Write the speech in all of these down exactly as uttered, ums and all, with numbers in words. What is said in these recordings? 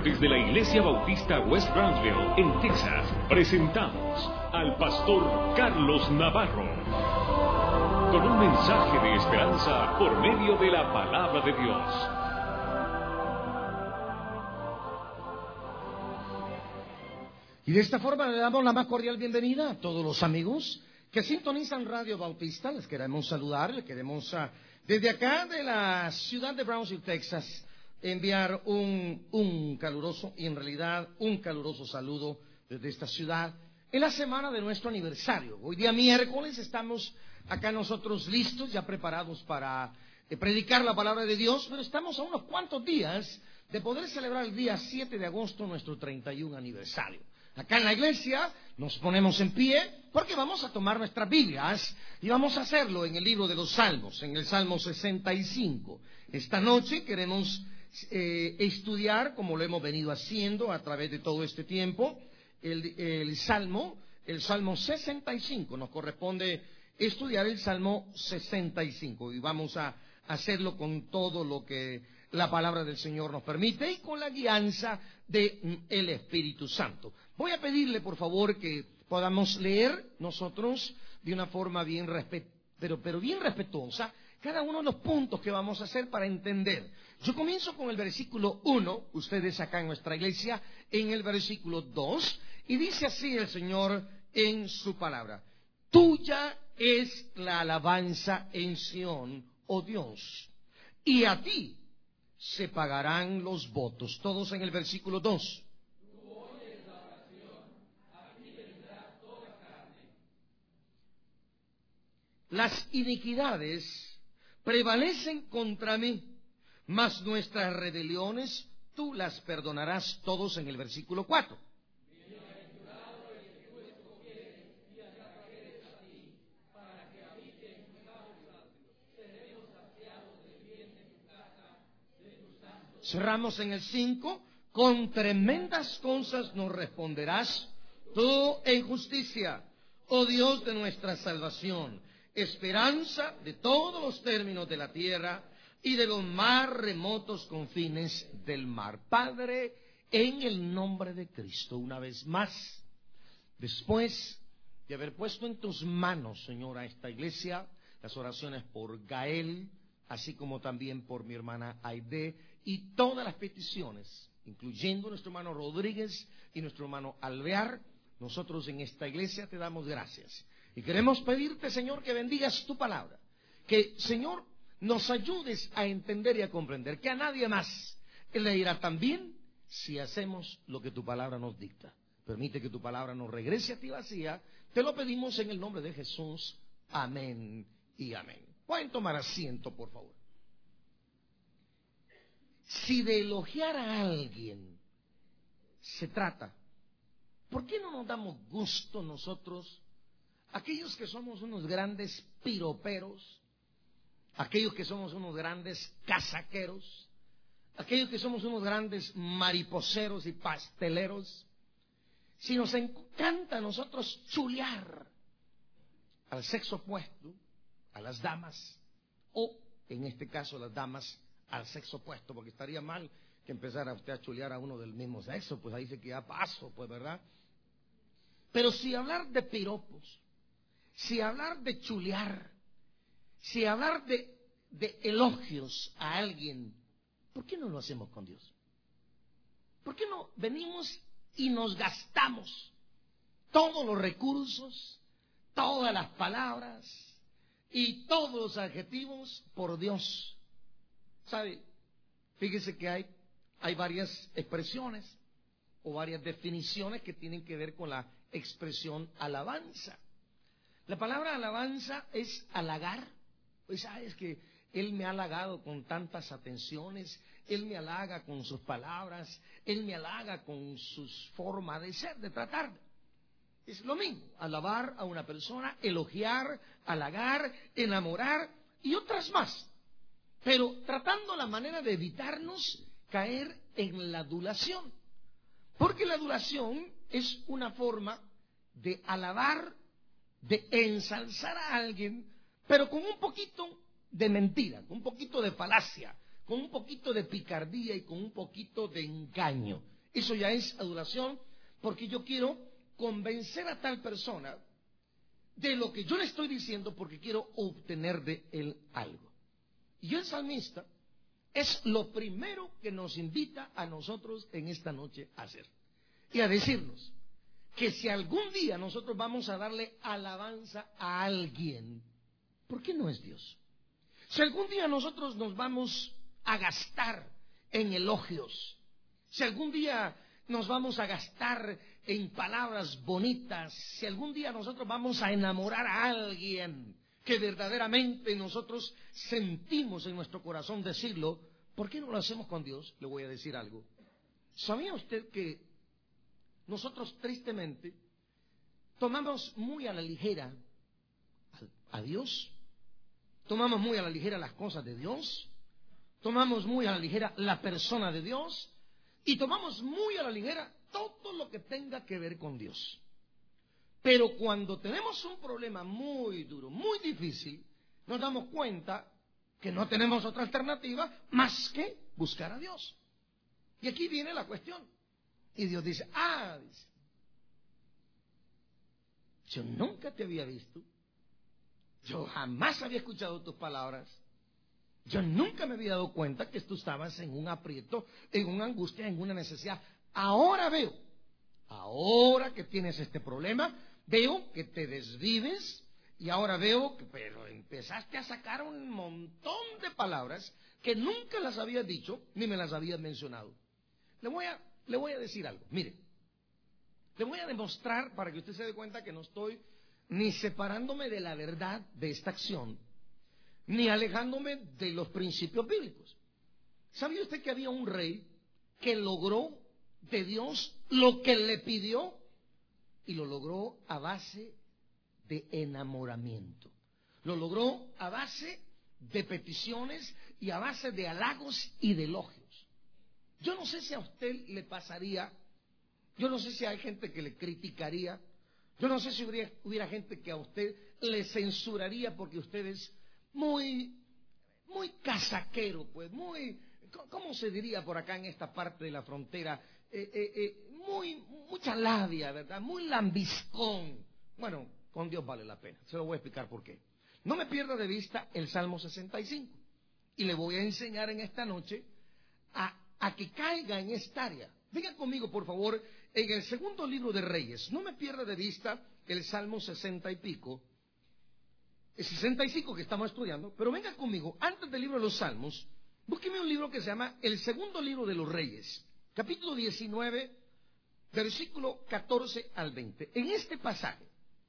Desde la Iglesia Bautista West Brownsville, en Texas, presentamos al pastor Carlos Navarro con un mensaje de esperanza por medio de la palabra de Dios. Y de esta forma le damos la más cordial bienvenida a todos los amigos que sintonizan Radio Bautista. Les queremos saludar, les queremos uh, desde acá de la ciudad de Brownsville, Texas, enviar un, un caluroso, y en realidad un caluroso saludo desde esta ciudad en la semana de nuestro aniversario. Hoy día miércoles estamos acá nosotros listos, ya preparados para eh, predicar la palabra de Dios, pero estamos a unos cuantos días de poder celebrar el día siete de agosto nuestro treinta y un aniversario. Acá en la iglesia nos ponemos en pie porque vamos a tomar nuestras Biblias y vamos a hacerlo en el libro de los Salmos, en el Salmo sesenta y cinco. Esta noche queremos eh, estudiar, como lo hemos venido haciendo a través de todo este tiempo, el, el Salmo, el Salmo sesenta y cinco. Nos corresponde estudiar el Salmo sesenta y cinco y vamos a hacerlo con todo lo que la palabra del Señor nos permite y con la guianza del Espíritu Santo. Voy a pedirle, por favor, que podamos leer nosotros de una forma bien respet- pero, pero bien respetuosa cada uno de los puntos que vamos a hacer para entender. Yo comienzo con el versículo uno, ustedes acá en nuestra iglesia, en el versículo dos, y dice así el Señor en su palabra: Tuya es la alabanza en Sión, oh Dios, y a ti se pagarán los votos. Todos en el versículo dos. Tú oyes la oración, aquí vendrá toda carne. Las iniquidades prevalecen contra mí, mas nuestras rebeliones tú las perdonarás. Todos en el versículo cuatro. Bienaventurado el que tú escogieres y atrajeres a ti, para que habite en tu casa. Seremos saciados del bien de tu casa, de tus santos. Cerramos en el cinco. Con tremendas cosas nos responderás tú en justicia, oh Dios de nuestra salvación, esperanza de todos los términos de la tierra y de los más remotos confines del mar. Padre, en el nombre de Cristo, una vez más, después de haber puesto en tus manos, Señor, a esta iglesia, las oraciones por Gael, así como también por mi hermana Aide, y todas las peticiones, incluyendo nuestro hermano Rodríguez y nuestro hermano Alvear, nosotros en esta iglesia te damos gracias. Y queremos pedirte, Señor, que bendigas tu palabra, que, Señor, nos ayudes a entender y a comprender que a nadie más le irá tan bien si hacemos lo que tu palabra nos dicta. Permite que tu palabra nos regrese a ti vacía. Te lo pedimos en el nombre de Jesús. Amén y amén. Pueden tomar asiento, por favor. Si de elogiar a alguien se trata, ¿por qué no nos damos gusto nosotros, aquellos que somos unos grandes piroperos, aquellos que somos unos grandes casaqueros, aquellos que somos unos grandes mariposeros y pasteleros, si nos encanta a nosotros chulear al sexo opuesto, a las damas, o en este caso las damas al sexo opuesto, porque estaría mal que empezara usted a chulear a uno del mismo sexo, pues ahí dice que ya paso, pues, ¿verdad? Pero si hablar de piropos, si hablar de chulear, si hablar de, de elogios a alguien, ¿por qué no lo hacemos con Dios? ¿Por qué no venimos y nos gastamos todos los recursos, todas las palabras y todos los adjetivos por Dios? ¿Sabe? Fíjese que hay, hay varias expresiones o varias definiciones que tienen que ver con la expresión alabanza. La palabra alabanza es halagar. Pues sabes que Él me ha halagado con tantas atenciones, Él me halaga con sus palabras, Él me halaga con sus formas de ser, de tratar. Es lo mismo, alabar a una persona, elogiar, halagar, enamorar y otras más. Pero tratando la manera de evitarnos caer en la adulación. Porque la adulación es una forma de alabar, de ensalzar a alguien, pero con un poquito de mentira, con un poquito de falacia, con un poquito de picardía y con un poquito de engaño. Eso ya es adulación, porque yo quiero convencer a tal persona de lo que yo le estoy diciendo porque quiero obtener de él algo. Y el salmista es lo primero que nos invita a nosotros en esta noche a hacer. Y a decirnos que si algún día nosotros vamos a darle alabanza a alguien, ¿por qué no es Dios? Si algún día nosotros nos vamos a gastar en elogios, si algún día nos vamos a gastar en palabras bonitas, si algún día nosotros vamos a enamorar a alguien que verdaderamente nosotros sentimos en nuestro corazón decirlo, ¿por qué no lo hacemos con Dios? Le voy a decir algo. ¿Sabía usted que nosotros tristemente tomamos muy a la ligera a Dios? Tomamos muy a la ligera las cosas de Dios, tomamos muy a la ligera la persona de Dios y tomamos muy a la ligera todo lo que tenga que ver con Dios. Pero cuando tenemos un problema muy duro, muy difícil, nos damos cuenta que no tenemos otra alternativa más que buscar a Dios. Y aquí viene la cuestión. Y Dios dice, ah, dice, yo nunca te había visto. Yo jamás había escuchado tus palabras. Yo nunca me había dado cuenta que tú estabas en un aprieto, en una angustia, en una necesidad. Ahora veo, ahora que tienes este problema, veo que te desvives y ahora veo que, pero empezaste a sacar un montón de palabras que nunca las habías dicho ni me las habías mencionado. Le voy a, le voy a decir algo. Mire, le voy a demostrar para que usted se dé cuenta que no estoy ni separándome de la verdad de esta acción, ni alejándome de los principios bíblicos. ¿Sabía usted que había un rey que logró de Dios lo que le pidió? Y lo logró a base de enamoramiento. Lo logró a base de peticiones y a base de halagos y de elogios. Yo no sé si a usted le pasaría, yo no sé si hay gente que le criticaría, yo no sé si hubiera, hubiera gente que a usted le censuraría porque usted es muy, muy casaquero, pues, muy, ¿cómo se diría por acá en esta parte de la frontera? Eh, eh, eh, muy, mucha labia, ¿verdad? Muy lambiscón. Bueno, con Dios vale la pena. Se lo voy a explicar por qué. No me pierda de vista el Salmo sesenta y cinco. Y le voy a enseñar en esta noche a, a que caiga en esta área. Venga conmigo, por favor, en el segundo libro de Reyes. No me pierda de vista el Salmo sesenta y pico. El sesenta y cinco que estamos estudiando. Pero venga conmigo, antes del libro de los Salmos, búsqueme un libro que se llama el segundo libro de los Reyes. Capítulo diecinueve, versículo catorce al veinte. En este pasaje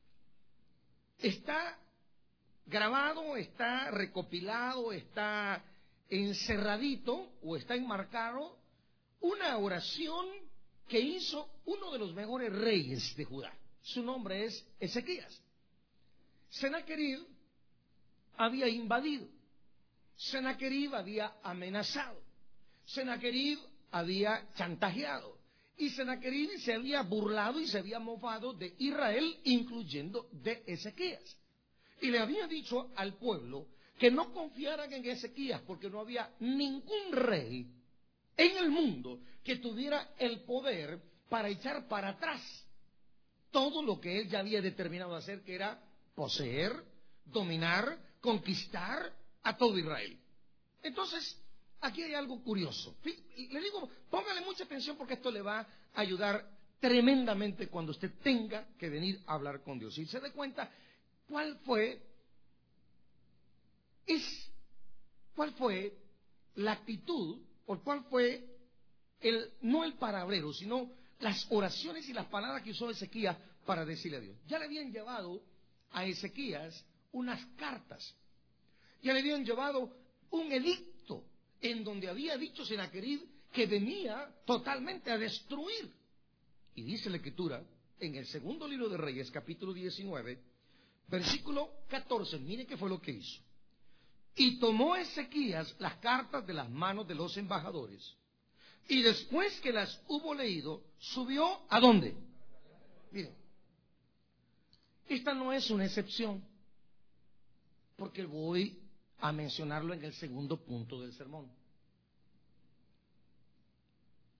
está grabado, está recopilado, está encerradito o está enmarcado una oración que hizo uno de los mejores reyes de Judá. Su nombre es Ezequías. Sennacherib había invadido, Sennacherib había amenazado, Sennacherib había chantajeado y Sennacherib se había burlado y se había mofado de Israel, incluyendo de Ezequías. Y le había dicho al pueblo que no confiaran en Ezequías porque no había ningún rey en el mundo que tuviera el poder para echar para atrás todo lo que él ya había determinado hacer, que era poseer, dominar, conquistar a todo Israel. Entonces, aquí hay algo curioso. Le digo, póngale mucha atención porque esto le va a ayudar tremendamente cuando usted tenga que venir a hablar con Dios. Y se dé cuenta cuál fue, es, cuál fue la actitud, o cuál fue el, no el parabrero, sino las oraciones y las palabras que usó Ezequías para decirle a Dios. Ya le habían llevado a Ezequías unas cartas, ya le habían llevado un edicto en donde había dicho Sennacherib que venía totalmente a destruir. Y dice la Escritura en el segundo libro de Reyes, capítulo diecinueve, versículo catorce, mire qué fue lo que hizo. Y tomó Ezequías las cartas de las manos de los embajadores, y después que las hubo leído, subió ¿a dónde? Miren, esta no es una excepción, porque voy a mencionarlo en el segundo punto del sermón.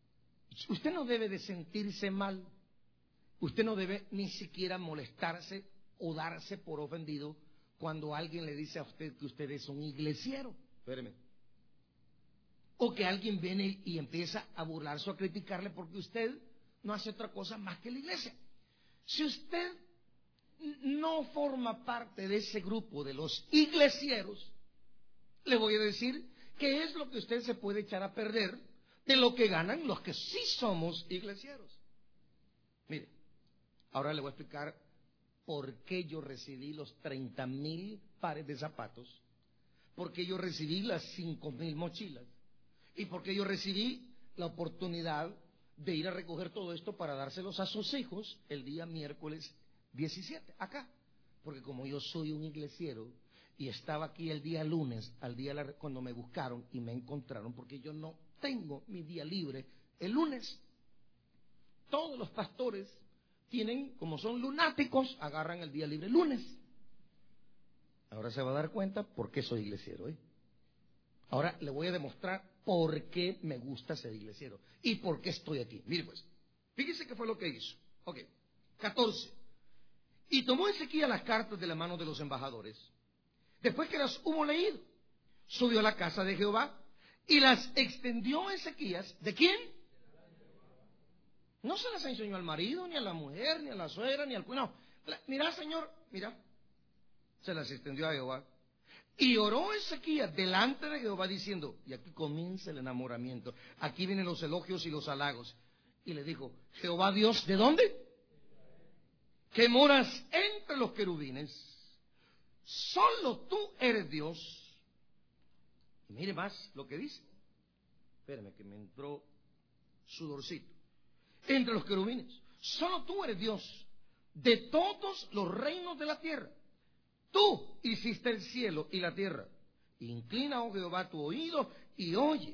Usted no debe de sentirse mal. Usted no debe ni siquiera molestarse o darse por ofendido cuando alguien le dice a usted que usted es un iglesiero. Espéreme. O que alguien viene y empieza a burlarse o a criticarle porque usted no hace otra cosa más que la iglesia. Si usted no forma parte de ese grupo de los iglesieros, le voy a decir que es lo que usted se puede echar a perder de lo que ganan los que sí somos iglesieros. Mire, ahora le voy a explicar por qué yo recibí los treinta mil pares de zapatos, por qué yo recibí las cinco mil mochilas y por qué yo recibí la oportunidad de ir a recoger todo esto para dárselos a sus hijos el día miércoles diecisiete, acá. Porque como yo soy un iglesiero y estaba aquí el día lunes, al día la, cuando me buscaron y me encontraron, porque yo no tengo mi día libre el lunes. Todos los pastores tienen, como son lunáticos, agarran el día libre el lunes. Ahora se va a dar cuenta por qué soy iglesiero, ¿eh? Ahora le voy a demostrar por qué me gusta ser iglesiero y por qué estoy aquí. Mire pues, fíjese qué fue lo que hizo. Ok, catorce. Y tomó Ezequías las cartas de la mano de los embajadores. Después que las hubo leído, subió a la casa de Jehová y las extendió a Ezequías. ¿De quién? No se las enseñó al marido, ni a la mujer, ni a la suegra, ni al cuñado. Mira, Señor, mira. Se las extendió a Jehová. Y oró Ezequías delante de Jehová diciendo, y aquí comienza el enamoramiento, aquí vienen los elogios y los halagos. Y le dijo, Jehová Dios, ¿de dónde? Que moras entre los querubines, solo tú eres Dios. Y mire más lo que dice. Espérame que me entró sudorcito. Entre los querubines, solo tú eres Dios de todos los reinos de la tierra. Tú hiciste el cielo y la tierra. Inclina, oh Jehová, tu oído y oye.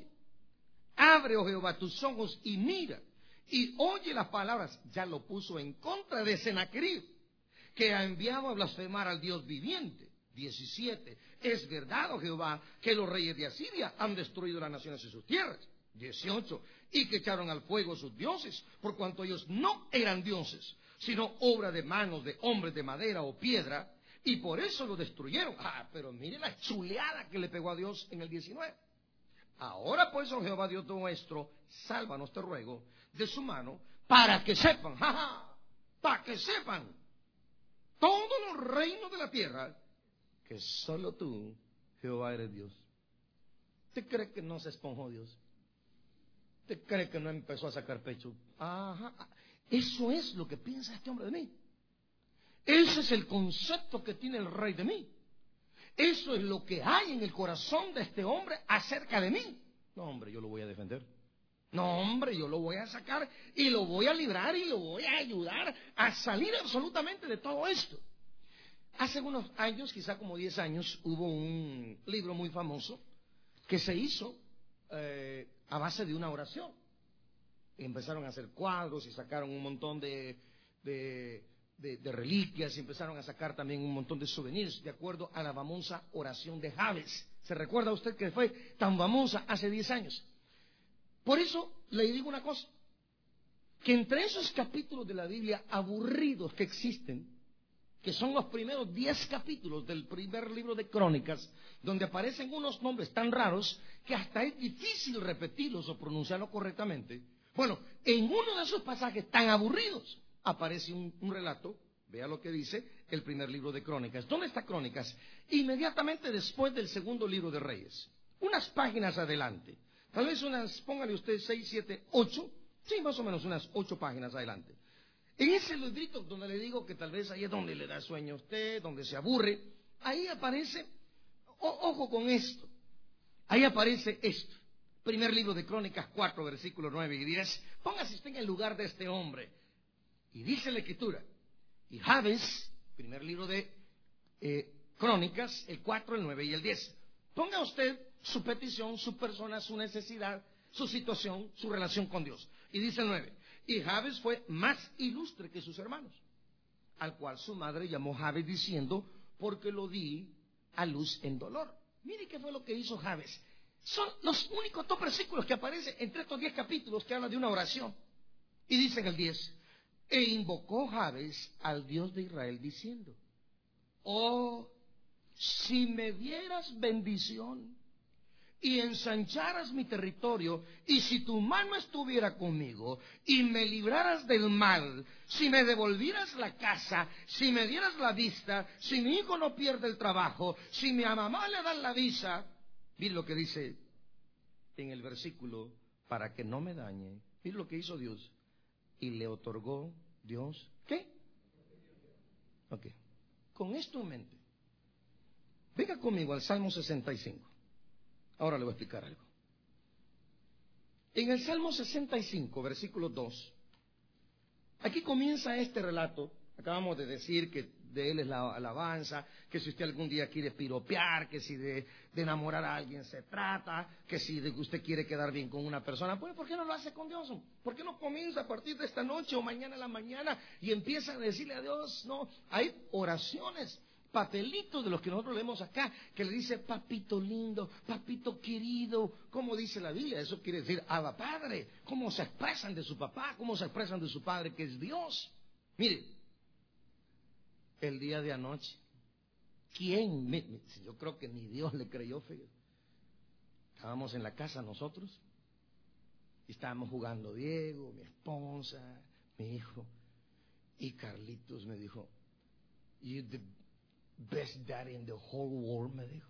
Abre, oh Jehová, tus ojos y mira. Y oye las palabras. Ya lo puso en contra de Sennacherib, que ha enviado a blasfemar al Dios viviente. diecisiete. Es verdad, oh Jehová, que los reyes de Asiria han destruido las naciones y sus tierras. dieciocho. Y que echaron al fuego sus dioses, por cuanto ellos no eran dioses, sino obra de manos de hombres de madera o piedra, y por eso lo destruyeron. Ah, pero mire la chuleada que le pegó a Dios en el diecinueve. Ahora pues, oh Jehová Dios nuestro, sálvanos, te ruego, de su mano, para que sepan, jaja, para que sepan todos los reinos de la tierra, que solo tú, Jehová, eres Dios. ¿Usted cree que no se esponjó Dios? ¿Usted cree que no empezó a sacar pecho? Ajá, eso es lo que piensa este hombre de mí. Ese es el concepto que tiene el rey de mí. Eso es lo que hay en el corazón de este hombre acerca de mí. No, hombre, yo lo voy a defender. No, hombre, yo lo voy a sacar y lo voy a librar y lo voy a ayudar a salir absolutamente de todo esto. Hace unos años, quizá como diez años, hubo un libro muy famoso que se hizo eh, a base de una oración. Y empezaron a hacer cuadros y sacaron un montón de... de De, de reliquias y empezaron a sacar también un montón de souvenirs de acuerdo a la famosa oración de Jabes. ¿Se recuerda usted que fue tan famosa hace diez años? Por eso le digo una cosa, que entre esos capítulos de la Biblia aburridos que existen, que son los primeros diez capítulos del primer libro de Crónicas, donde aparecen unos nombres tan raros que hasta es difícil repetirlos o pronunciarlos correctamente. Bueno, en uno de esos pasajes tan aburridos aparece un, un relato, vea lo que dice el primer libro de Crónicas. ¿Dónde está Crónicas? Inmediatamente después del segundo libro de Reyes. Unas páginas adelante. Tal vez unas, póngale usted seis, siete, ocho. Sí, más o menos unas ocho páginas adelante. En ese librito donde le digo que tal vez ahí es donde le da sueño a usted, donde se aburre, ahí aparece, o, ojo con esto, ahí aparece esto. Primer libro de Crónicas cuatro, versículos nueve y diez. Póngase usted en el lugar de este hombre. Y dice la Escritura, y Jabes, primer libro de eh, Crónicas, el cuatro, el nueve y el diez. Ponga usted su petición, su persona, su necesidad, su situación, su relación con Dios. Y dice el nueve, y Jabes fue más ilustre que sus hermanos, al cual su madre llamó Jabes diciendo, porque lo di a luz en dolor. Mire qué fue lo que hizo Jabes. Son los únicos dos versículos que aparecen entre estos diez capítulos que hablan de una oración. Y dice en el diez, e invocó Jabes al Dios de Israel diciendo, oh, si me dieras bendición y ensancharas mi territorio, y si tu mano estuviera conmigo y me libraras del mal, si me devolvieras la casa, si me dieras la vista, si mi hijo no pierde el trabajo, si mi mamá le dan la visa. Mira lo que dice en el versículo, para que no me dañe. Mira lo que hizo Dios. Y le otorgó Dios, ¿qué? Ok. Con esto en mente, venga conmigo al Salmo sesenta y cinco. Ahora le voy a explicar algo. En el Salmo sesenta y cinco, versículo dos, aquí comienza este relato. Acabamos de decir que de él es la alabanza, que si usted algún día quiere piropear, que si de, de enamorar a alguien se trata, que si de que usted quiere quedar bien con una persona, pues ¿por qué no lo hace con Dios? ¿Por qué no comienza a partir de esta noche o mañana en la mañana y empieza a decirle a Dios? No, hay oraciones, papelitos de los que nosotros leemos acá, que le dice papito lindo, papito querido. ¿Cómo dice la Biblia? Eso quiere decir Abba Padre. ¿Cómo se expresan de su papá? ¿Cómo se expresan de su padre que es Dios? Mire, el día de anoche, ¿quién? Yo creo que ni Dios le creyó, feo. Estábamos en la casa nosotros y estábamos jugando Diego, mi esposa, mi hijo, y Carlitos me dijo, you the best daddy in the whole world, me dijo.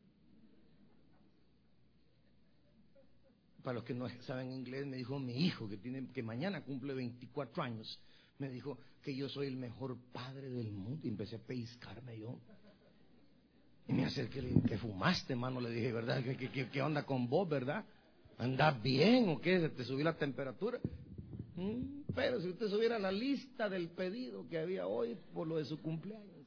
Para los que no saben inglés, me dijo mi hijo, que tiene que mañana cumple veinticuatro años, me dijo que yo soy el mejor padre del mundo. Y empecé a pellizcarme yo. Y me acerqué, le dije, ¿qué fumaste, hermano? Le dije, ¿verdad? ¿Qué, qué, qué onda con vos, verdad? ¿Andás bien o qué? ¿Te subí la temperatura? Mm, pero si usted subiera la lista del pedido que había hoy por lo de su cumpleaños.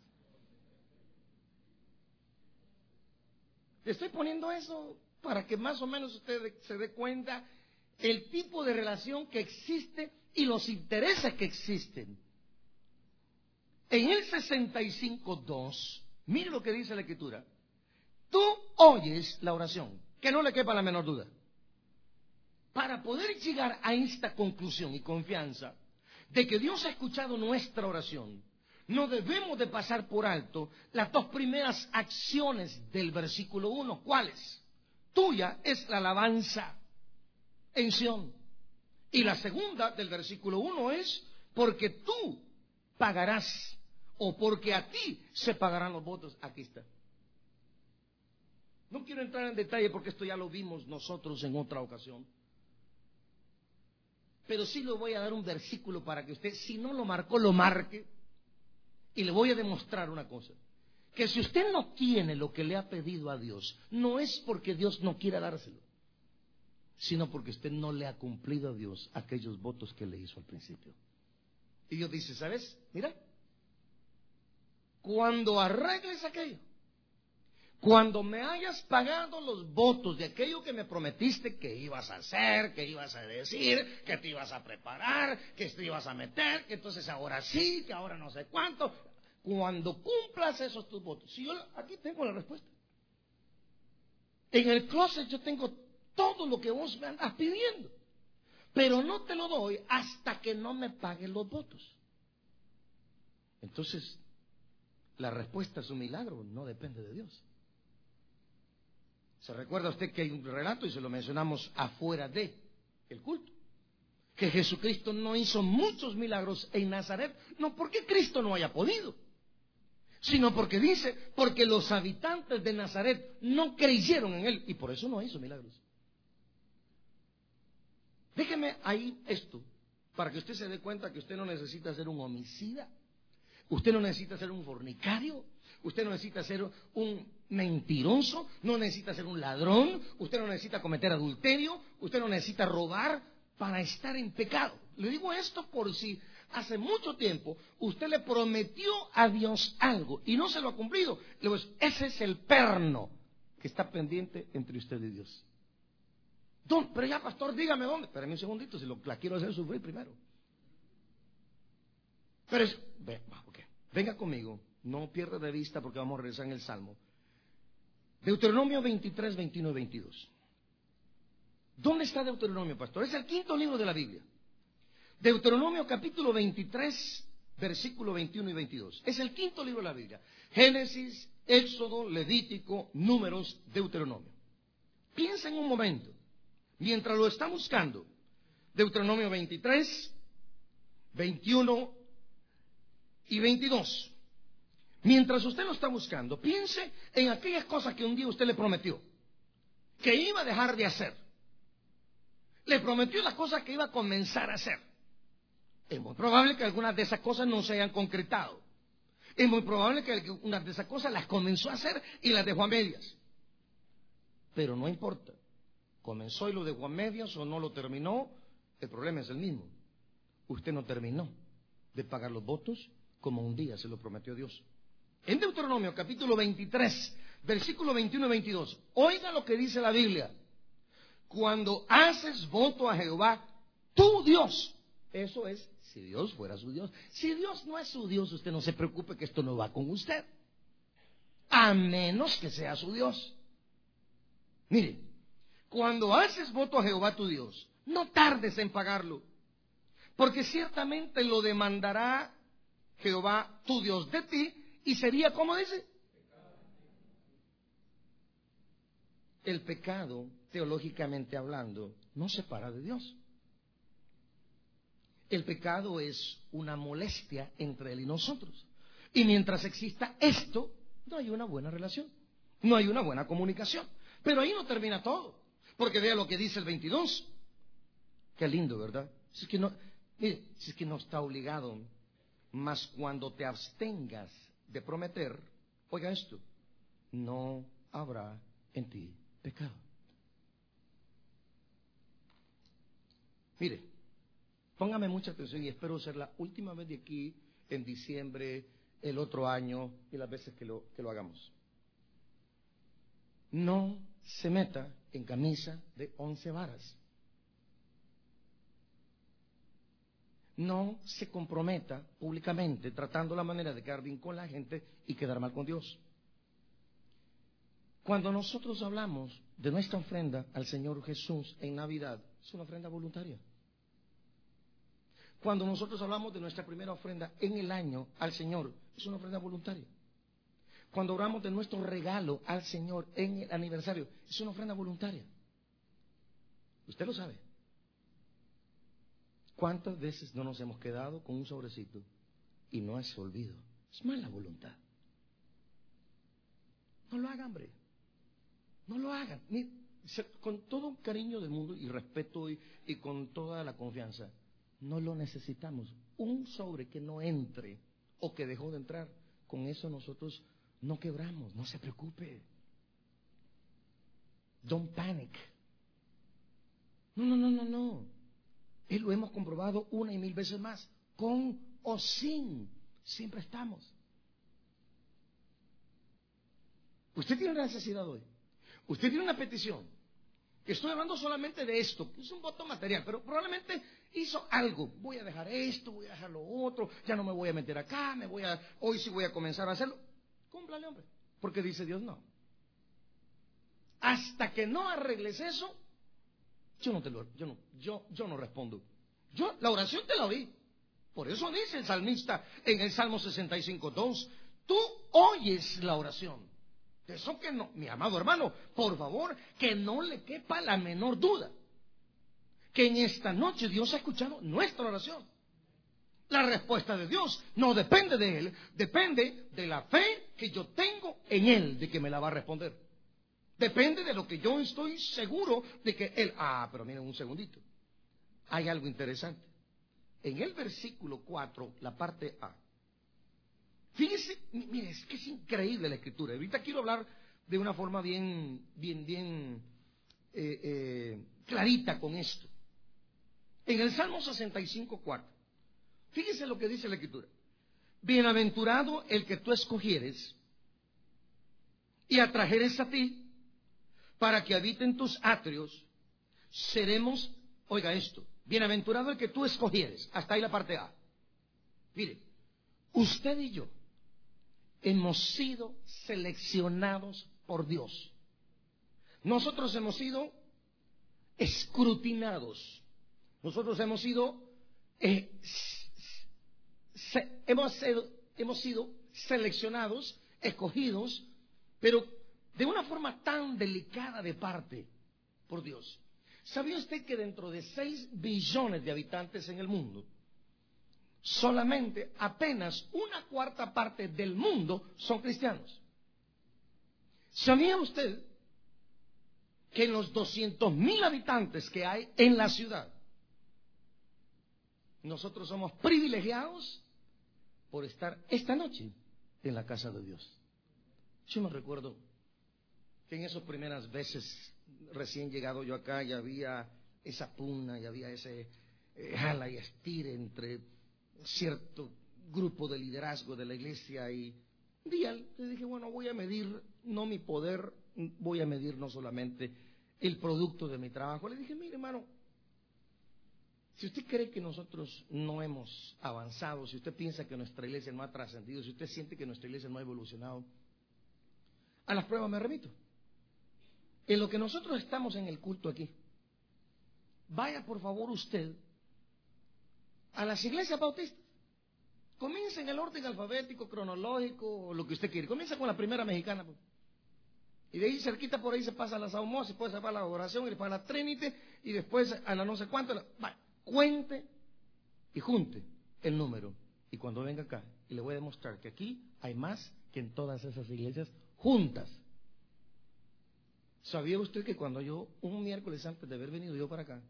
Estoy poniendo eso para que más o menos usted se dé cuenta el tipo de relación que existe y los intereses que existen. En el sesenta y cinco dos, mire lo que dice la Escritura. Tú oyes la oración, que no le quepa la menor duda. Para poder llegar a esta conclusión y confianza de que Dios ha escuchado nuestra oración, no debemos de pasar por alto las dos primeras acciones del versículo uno. ¿Cuáles? Tuya es la alabanza en Sión. Y la segunda del versículo uno es porque tú pagarás, o porque a ti se pagarán los votos. Aquí está. No quiero entrar en detalle porque esto ya lo vimos nosotros en otra ocasión. Pero sí le voy a dar un versículo para que usted, si no lo marcó, lo marque. Y le voy a demostrar una cosa. Que si usted no tiene lo que le ha pedido a Dios, no es porque Dios no quiera dárselo, sino porque usted no le ha cumplido a Dios aquellos votos que le hizo al principio. Y Dios dice, ¿sabes? Mira, cuando arregles aquello, cuando me hayas pagado los votos de aquello que me prometiste que ibas a hacer, que ibas a decir, que te ibas a preparar, que te ibas a meter, que entonces ahora sí, que ahora no sé cuánto, cuando cumplas esos tus votos. Si yo aquí tengo la respuesta. En el closet yo tengo todo lo que vos me andas pidiendo, pero no te lo doy hasta que no me paguen los votos. Entonces, la respuesta a su milagro no depende de Dios. ¿Se recuerda usted que hay un relato, y se lo mencionamos afuera de el culto, que Jesucristo no hizo muchos milagros en Nazaret? No porque Cristo no haya podido, sino porque dice, porque los habitantes de Nazaret no creyeron en Él, y por eso no hizo milagros. Déjeme ahí esto, para que usted se dé cuenta que usted no necesita ser un homicida, usted no necesita ser un fornicario, usted no necesita ser un mentiroso, no necesita ser un ladrón, usted no necesita cometer adulterio, usted no necesita robar para estar en pecado. Le digo esto por si hace mucho tiempo usted le prometió a Dios algo y no se lo ha cumplido. Le digo, ese es el perno que está pendiente entre usted y Dios. ¿Dónde? Pero ya, pastor, dígame dónde. Espérame un segundito, si lo, la quiero hacer sufrir primero. Pero es, ve, okay. Venga conmigo, no pierda de vista porque vamos a regresar en el Salmo. Deuteronomio veintitrés, veintiuno y veintidós. ¿Dónde está Deuteronomio, pastor? Es el quinto libro de la Biblia. Deuteronomio capítulo veintitrés, versículo veintiuno y veintidós. Es el quinto libro de la Biblia. Génesis, Éxodo, Levítico, Números, Deuteronomio. Piensa en un momento, mientras lo está buscando. Deuteronomio veintitrés, veintiuno y veintidós. Mientras usted lo está buscando, piense en aquellas cosas que un día usted le prometió que iba a dejar de hacer. Le prometió las cosas que iba a comenzar a hacer. Es muy probable que algunas de esas cosas no se hayan concretado. Es muy probable que algunas de esas cosas las comenzó a hacer y las dejó a medias. Pero no importa. Comenzó y lo dejó a medias o no lo terminó, el problema es el mismo. Usted no terminó de pagar los votos como un día se lo prometió Dios. En Deuteronomio capítulo veintitrés, versículo veintiuno y veintidós, oiga lo que dice la Biblia. Cuando haces voto a Jehová, tu Dios, eso es, si Dios fuera su Dios. Si Dios no es su Dios, usted no se preocupe que esto no va con usted. A menos que sea su Dios. Mire, cuando haces voto a Jehová tu Dios, no tardes en pagarlo, porque ciertamente lo demandará Jehová tu Dios de ti, y sería, ¿cómo dice? El pecado, teológicamente hablando, no separa de Dios. El pecado es una molestia entre Él y nosotros. Y mientras exista esto, no hay una buena relación, no hay una buena comunicación. Pero ahí no termina todo, porque vea lo que dice el veintidós. Qué lindo, ¿verdad? Si es que no, mire, si es que no está obligado, mas cuando te abstengas de prometer, oiga esto, no habrá en ti pecado. Mire, póngame mucha atención y espero ser la última vez de aquí en diciembre, el otro año y las veces que lo, que lo hagamos. No se meta en camisa de once varas. No se comprometa públicamente tratando la manera de quedar bien con la gente y quedar mal con Dios. Cuando nosotros hablamos de nuestra ofrenda al Señor Jesús en Navidad, es una ofrenda voluntaria. Cuando nosotros hablamos de nuestra primera ofrenda en el año al Señor, es una ofrenda voluntaria. Cuando hablamos de nuestro regalo al Señor en el aniversario, es una ofrenda voluntaria. Usted lo sabe. ¿Cuántas veces no nos hemos quedado con un sobrecito y no es olvido? Es mala voluntad. No lo hagan, hombre. No lo hagan. Ni, con todo cariño del mundo y respeto y, y con toda la confianza, no lo necesitamos. Un sobre que no entre o que dejó de entrar, con eso nosotros no quebramos. No se preocupe. Don't panic. No, no, no, no, no. Y lo hemos comprobado una y mil veces más. Con o sin, siempre estamos. Usted tiene una necesidad hoy. Usted tiene una petición. Estoy hablando solamente de esto. Es un voto material, pero probablemente hizo algo. Voy a dejar esto, voy a dejar lo otro. Ya no me voy a meter acá. Me voy a, hoy sí voy a comenzar a hacerlo. Cúmplale, hombre. Porque dice Dios no. Hasta que no arregles eso, Yo no te lo, yo no, yo, yo no respondo. Yo, la oración te la oí. Por eso dice el salmista en el Salmo sesenta y cinco, dos, tú oyes la oración. De eso que no, mi amado hermano, por favor, que no le quepa la menor duda. Que en esta noche Dios ha escuchado nuestra oración. La respuesta de Dios no depende de Él, depende de la fe que yo tengo en Él, de que me la va a responder. Depende de lo que yo estoy seguro de que Él... Ah, pero miren un segundito. Hay algo interesante. En el versículo cuatro, la parte A. Fíjese, mire, es que es increíble la escritura. Ahorita quiero hablar de una forma bien, bien, bien eh, eh, clarita con esto. En el Salmo sesenta y cinco, cuatro. Fíjese lo que dice la escritura. Bienaventurado el que tú escogieres y atrajeres a ti, para que habiten tus atrios, seremos, oiga esto, bienaventurado el que tú escogieres. Hasta ahí la parte A. Mire, usted y yo hemos sido seleccionados por Dios. Nosotros hemos sido escrutinados. Nosotros hemos sido, eh, se, hemos, sido, hemos sido seleccionados, escogidos, pero de una forma tan delicada de parte por Dios. ¿Sabía usted que dentro de seis billones de habitantes en el mundo, solamente apenas una cuarta parte del mundo son cristianos? ¿Sabía usted que en los doscientos mil habitantes que hay en la ciudad, nosotros somos privilegiados por estar esta noche en la casa de Dios? Yo me recuerdo que en esas primeras veces, recién llegado yo acá, ya había esa pugna, ya había ese eh, jala y estire entre cierto grupo de liderazgo de la iglesia, y un día le dije, bueno, voy a medir no mi poder, voy a medir no solamente el producto de mi trabajo. Le dije, mire, hermano, si usted cree que nosotros no hemos avanzado, si usted piensa que nuestra iglesia no ha trascendido, si usted siente que nuestra iglesia no ha evolucionado, a las pruebas me remito. En lo que nosotros estamos en el culto aquí, vaya por favor usted a las iglesias bautistas. Comienza en el orden alfabético, cronológico, o lo que usted quiere. Comienza con la primera mexicana, pues. Y de ahí cerquita por ahí se pasa a la Saumosa, después se va a la oración, y después a la Trinity, y después a la no sé cuánto. La... Vaya, cuente y junte el número. Y cuando venga acá, y le voy a demostrar que aquí hay más que en todas esas iglesias juntas. ¿Sabía usted que cuando yo, un miércoles antes de haber venido yo para acá,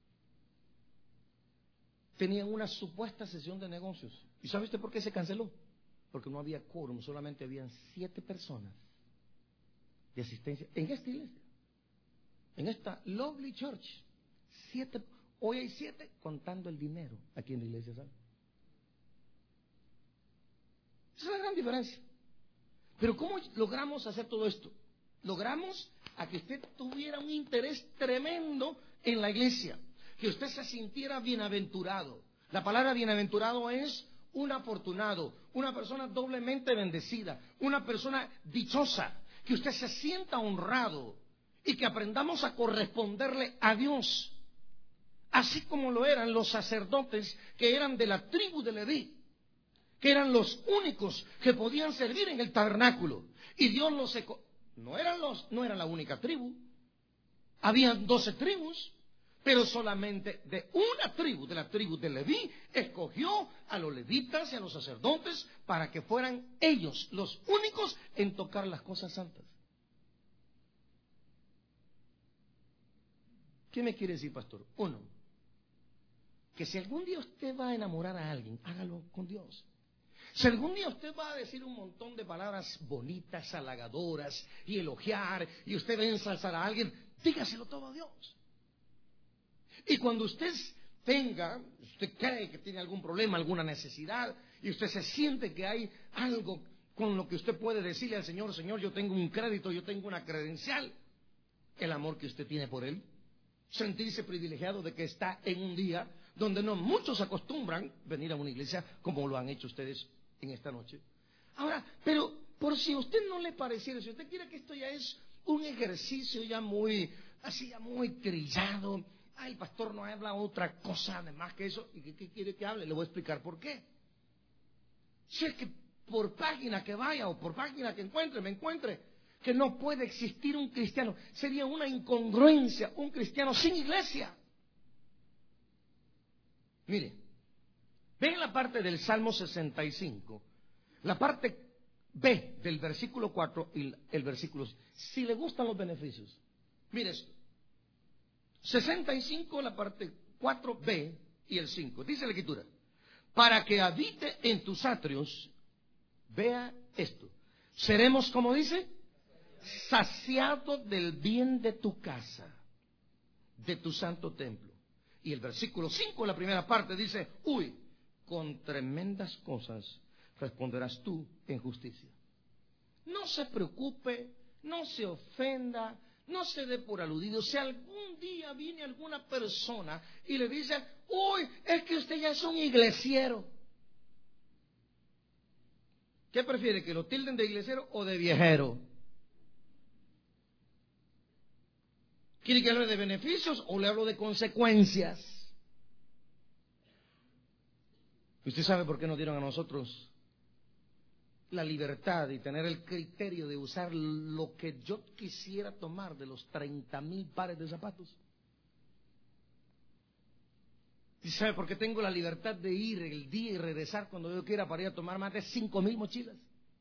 tenían una supuesta sesión de negocios? ¿Y sabe usted por qué se canceló? Porque no había quórum, solamente habían siete personas de asistencia en esta iglesia, en esta lovely church. Siete, hoy hay siete contando el dinero aquí en la iglesia, ¿sabe? Esa es la gran diferencia. Pero ¿cómo logramos hacer todo esto? Logramos a que usted tuviera un interés tremendo en la iglesia, que usted se sintiera bienaventurado. La palabra bienaventurado es un afortunado, una persona doblemente bendecida, una persona dichosa, que usted se sienta honrado y que aprendamos a corresponderle a Dios, así como lo eran los sacerdotes que eran de la tribu de Leví, que eran los únicos que podían servir en el tabernáculo, y Dios los eco... no eran los, no eran la única tribu, habían doce tribus, pero solamente de una tribu, de la tribu de Leví, escogió a los levitas y a los sacerdotes para que fueran ellos los únicos en tocar las cosas santas. ¿Qué me quiere decir, pastor? Uno, que si algún día usted va a enamorar a alguien, hágalo con Dios. Si algún día usted va a decir un montón de palabras bonitas, halagadoras, y elogiar, y usted va a ensalzar a alguien, dígaselo todo a Dios. Y cuando usted tenga, usted cree que tiene algún problema, alguna necesidad, y usted se siente que hay algo con lo que usted puede decirle al Señor, Señor, yo tengo un crédito, yo tengo una credencial, el amor que usted tiene por Él, sentirse privilegiado de que está en un día donde no muchos acostumbran venir a una iglesia como lo han hecho ustedes en esta noche. Ahora, pero por si a usted no le pareciera, si usted quiere que esto ya es un ejercicio ya muy, así ya muy trillado, ah, el pastor no habla otra cosa además que eso, ¿y qué, qué quiere que hable? Le voy a explicar por qué. Si es que por página que vaya o por página que encuentre, me encuentre que no puede existir un cristiano, sería una incongruencia, un cristiano sin iglesia. Mire, ven la parte del Salmo sesenta y cinco, la parte B del versículo cuatro y el versículo cinco. Si le gustan los beneficios, mire esto. sesenta y cinco, la parte cuatro B y el cinco. Dice la Escritura: para que habite en tus atrios, vea esto, seremos, como dice, saciados del bien de tu casa, de tu santo templo. Y el versículo cinco, la primera parte, dice: uy, con tremendas cosas responderás tú en justicia. No se preocupe, no se ofenda, no se dé por aludido. Si algún día viene alguna persona y le dice: uy, es que usted ya es un iglesiero, ¿qué prefiere? ¿Que lo tilden de iglesiero o de viejero? ¿Quiere que hable de beneficios o le hablo de consecuencias? ¿Usted sabe por qué nos dieron a nosotros la libertad y tener el criterio de usar lo que yo quisiera tomar de los treinta mil pares de zapatos? ¿Y sabe por qué tengo la libertad de ir el día y regresar cuando yo quiera para ir a tomar más de cinco mil mochilas?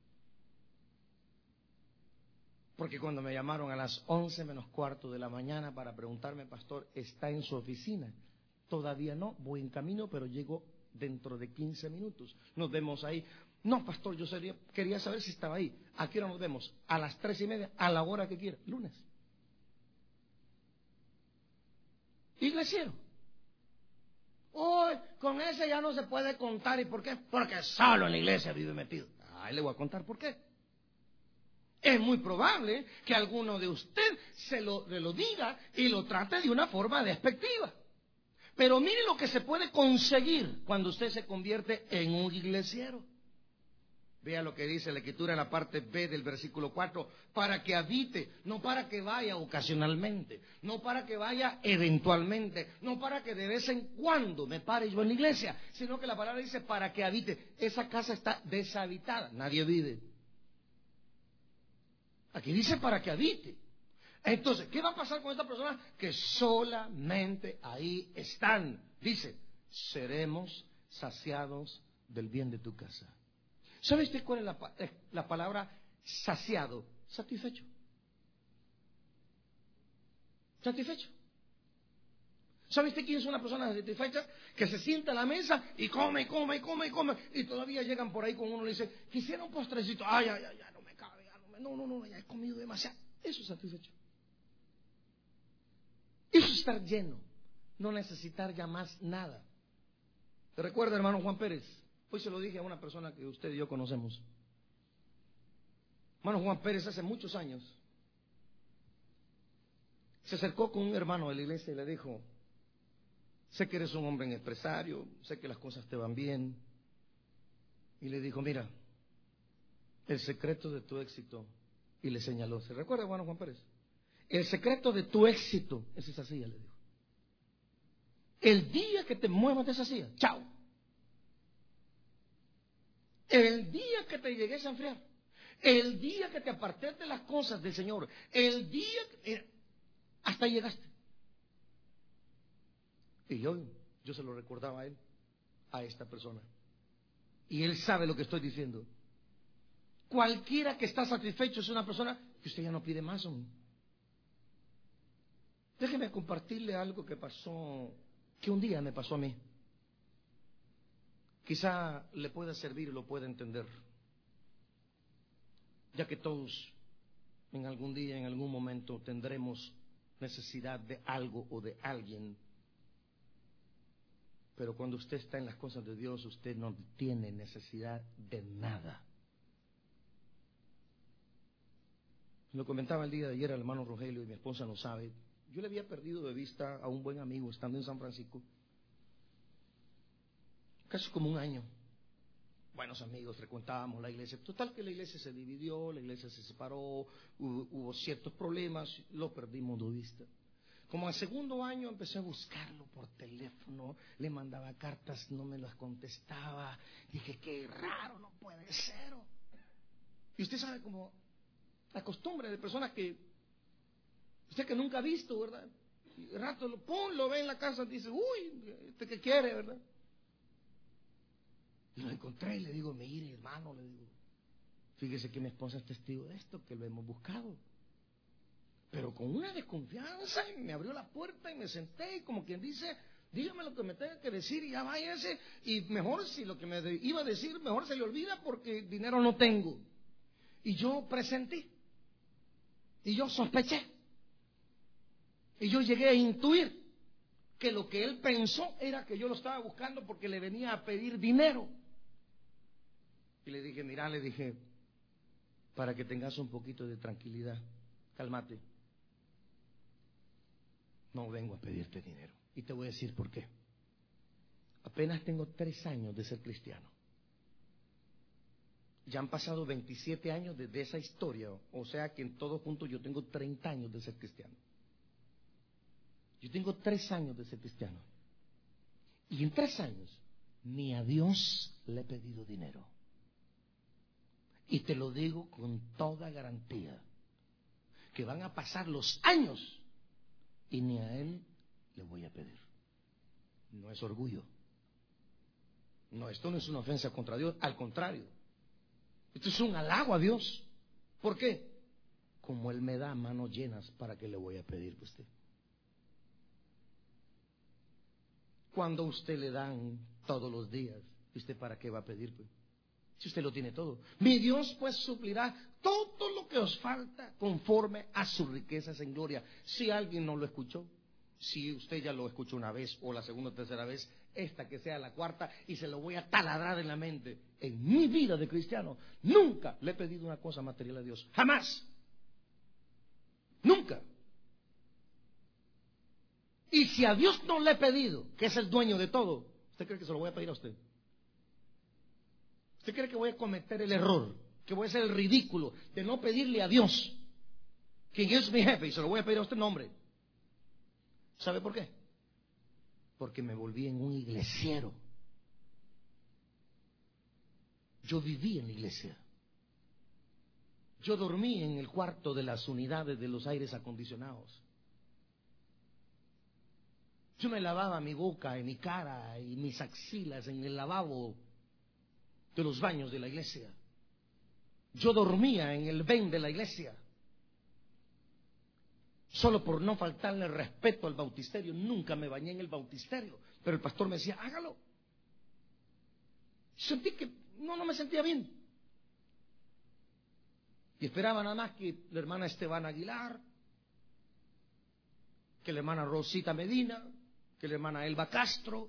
Porque cuando me llamaron a las once menos cuarto de la mañana para preguntarme, pastor, ¿está en su oficina? Todavía no, voy en camino, pero llego dentro de quince minutos. Nos vemos ahí. No, pastor, yo sería, quería saber si estaba ahí. ¿A qué hora nos vemos? A las tres y media, a la hora que quiera, lunes. Iglesiero. Hoy, con ese ya no se puede contar. ¿Y por qué? Porque solo en la iglesia vive metido. Ahí le voy a contar por qué. Es muy probable que alguno de usted se lo, se lo diga y lo trate de una forma despectiva. Pero mire lo que se puede conseguir cuando usted se convierte en un iglesiero. Vea lo que dice la Escritura en la parte B del versículo cuatro. Para que habite, no para que vaya ocasionalmente, no para que vaya eventualmente, no para que de vez en cuando me pare yo en la iglesia, sino que la palabra dice para que habite. Esa casa está deshabitada, nadie vive. Aquí dice para que habite. Entonces, ¿qué va a pasar con esta persona? Que solamente ahí están. Dice, seremos saciados del bien de tu casa. ¿Sabe usted cuál es la, la palabra saciado? Satisfecho. Satisfecho. ¿Sabe usted quién es una persona satisfecha? Que se sienta a la mesa y come, y come, y come, y come. Y todavía llegan por ahí con uno y le dice, quisiera un postrecito. Ay, ay, ay, ya no me cabe, ya no me... No, no, no, ya he comido demasiado. Eso es satisfecho. Eso es estar lleno. No necesitar ya más nada. ¿Te recuerda, hermano Juan Pérez? Hoy se lo dije a una persona que usted y yo conocemos. Hermano Juan Pérez hace muchos años se acercó con un hermano de la iglesia y le dijo, sé que eres un hombre empresario, sé que las cosas te van bien. Y le dijo, mira, el secreto de tu éxito, y le señaló, ¿se recuerda, hermano Juan Pérez? El secreto de tu éxito es esa silla, le dijo. El día que te muevas de esa silla, chao. El día que te llegues a enfriar, el día que te apartes de las cosas del Señor, el día que, eh, hasta llegaste. Y yo, yo se lo recordaba a él, a esta persona. Y él sabe lo que estoy diciendo. Cualquiera que está satisfecho es una persona que usted ya no pide más. Hombre. Déjeme compartirle algo que pasó, que un día me pasó a mí. Quizá le pueda servir y lo pueda entender, ya que todos en algún día, en algún momento tendremos necesidad de algo o de alguien. Pero cuando usted está en las cosas de Dios, usted no tiene necesidad de nada. Lo comentaba el día de ayer al hermano Rogelio y mi esposa no sabe. Yo le había perdido de vista a un buen amigo estando en San Francisco. Casi como un año. Buenos amigos, frecuentábamos la iglesia. Total que la iglesia se dividió, la iglesia se separó, hubo, hubo ciertos problemas, lo perdimos de vista. Como al segundo año empecé a buscarlo por teléfono, le mandaba cartas, no me las contestaba. Dije, qué raro, no puede ser. Y usted sabe como la costumbre de personas que usted que nunca ha visto, ¿verdad? Y de rato lo pon, lo ve en la casa y dice, uy, ¿este qué quiere, verdad? Y lo encontré y le digo, mire, hermano, le digo, fíjese que mi esposa es testigo de esto, que lo hemos buscado. Pero con una desconfianza, y me abrió la puerta y me senté, y como quien dice, dígame lo que me tenga que decir y ya váyase. Y mejor si lo que me de, iba a decir, mejor se le olvida porque dinero no tengo. Y yo presentí. Y yo sospeché. Y yo llegué a intuir que lo que él pensó era que yo lo estaba buscando porque le venía a pedir dinero. Y le dije, mira, le dije, para que tengas un poquito de tranquilidad, cálmate. No vengo a pedirte dinero. Y te voy a decir por qué. Apenas tengo tres años de ser cristiano. Ya han pasado veintisiete años desde esa historia. O sea que en todo junto yo tengo treinta años de ser cristiano. Yo tengo tres años de ser cristiano. Y en tres años, ni a Dios le he pedido dinero. Y te lo digo con toda garantía, que van a pasar los años y ni a Él le voy a pedir. No es orgullo. No, esto no es una ofensa contra Dios, al contrario. Esto es un halago a Dios. ¿Por qué? Como Él me da manos llenas, ¿para qué le voy a pedir a usted? Cuando a usted le dan todos los días, ¿usted para qué va a pedir? Pues? Si usted lo tiene todo. Mi Dios pues suplirá todo lo que os falta conforme a sus riquezas en gloria. Si alguien no lo escuchó, si usted ya lo escuchó una vez o la segunda o tercera vez, esta que sea la cuarta, y se lo voy a taladrar en la mente. En mi vida de cristiano nunca le he pedido una cosa material a Dios. Jamás. Nunca. Y si a Dios no le he pedido, que es el dueño de todo, ¿usted cree que se lo voy a pedir a usted? ¿Usted cree que voy a cometer el error, que voy a hacer el ridículo de no pedirle a Dios, quien es mi jefe, y se lo voy a pedir a usted en nombre? ¿Sabe por qué? Porque me volví en un iglesiero. Yo viví en la iglesia. Yo dormí en el cuarto de las unidades de los aires acondicionados. Yo me lavaba mi boca y mi cara y mis axilas en el lavabo de los baños de la iglesia. Yo dormía en el ven de la iglesia. Solo por no faltarle respeto al bautisterio, nunca me bañé en el bautisterio. Pero el pastor me decía, hágalo. Sentí que no, no me sentía bien. Y esperaba nada más que la hermana Esteban Aguilar, que la hermana Rosita Medina, que la hermana Elba Castro,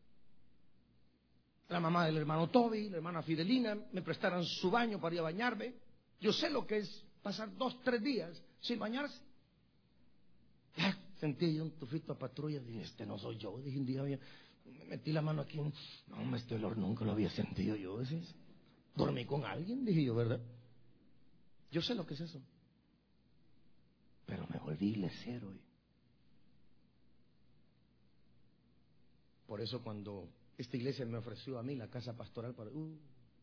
la mamá del hermano Toby, la hermana Fidelina, me prestaran su baño para ir a bañarme. Yo sé lo que es pasar dos, tres días sin bañarse. Ya sentí yo un tufito a patrulla, dije, este no soy yo. Dije un día, me metí la mano aquí, no, este olor nunca lo había sentido yo. ¿Decís? Dormí con alguien, dije yo, ¿verdad? Yo sé lo que es eso. Pero me volví iglesiero. Por eso cuando esta iglesia me ofreció a mí la casa pastoral para uh,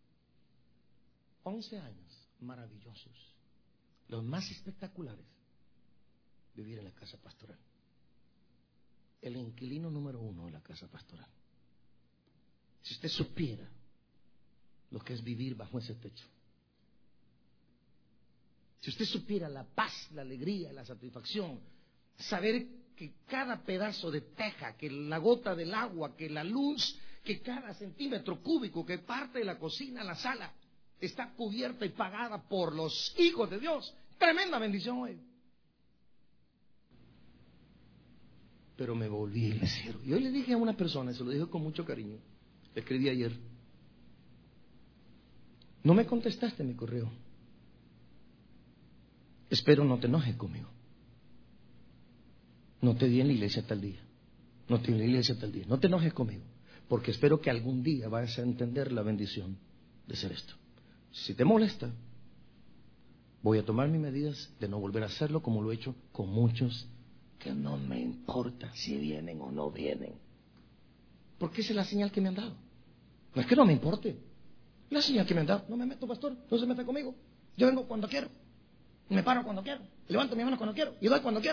once años maravillosos, los más espectaculares, vivir en la casa pastoral. El inquilino número uno de la casa pastoral. Si usted supiera lo que es vivir bajo ese techo, si usted supiera la paz, la alegría, la satisfacción, saber que cada pedazo de teja, que la gota del agua, que la luz, que cada centímetro cúbico que parte de la cocina a la sala está cubierta y pagada por los hijos de Dios. Tremenda bendición hoy. Pero me volví iglesiero. Y hoy le dije a una persona, se lo dije con mucho cariño, le escribí ayer, no me contestaste mi correo. Espero no te enojes conmigo. No te di en la iglesia tal día. No te di en la iglesia tal día. No te enojes conmigo, porque espero que algún día vayas a entender la bendición de ser esto. Si te molesta, voy a tomar mis medidas de no volver a hacerlo como lo he hecho con muchos que no me importa si vienen o no vienen. Porque esa es la señal que me han dado. No es que no me importe. La señal que me han dado. No me meto, pastor. No se mete conmigo. Yo vengo cuando quiero. Me paro cuando quiero. Levanto mi mano cuando quiero. Y doy cuando quiero.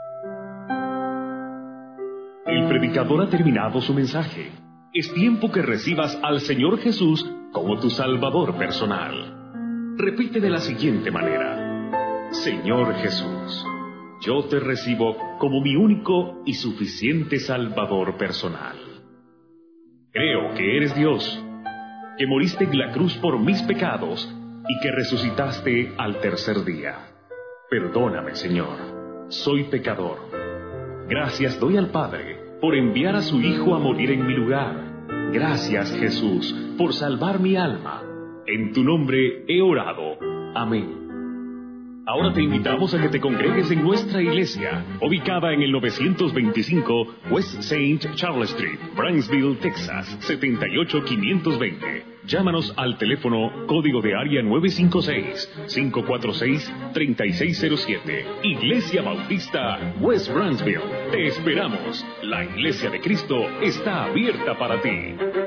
El predicador ha terminado su mensaje. Es tiempo que recibas al Señor Jesús como tu Salvador personal. Repite de la siguiente manera: Señor Jesús, yo te recibo como mi único y suficiente Salvador personal. Creo que eres Dios, que moriste en la cruz por mis pecados y que resucitaste al tercer día. Perdóname, Señor, soy pecador. Gracias doy al Padre por enviar a su Hijo a morir en mi lugar. Gracias, Jesús, por salvar mi alma. En tu nombre he orado. Amén. Ahora te invitamos a que te congregues en nuestra iglesia, ubicada en el novecientos veinticinco West Saint Charles Street, Brownsville, Texas, setenta y ocho quinientos veinte. Llámanos al teléfono código de área nueve cinco seis, cinco cuatro seis, tres seis cero siete. Iglesia Bautista West Brownsville. Te esperamos. La Iglesia de Cristo está abierta para ti.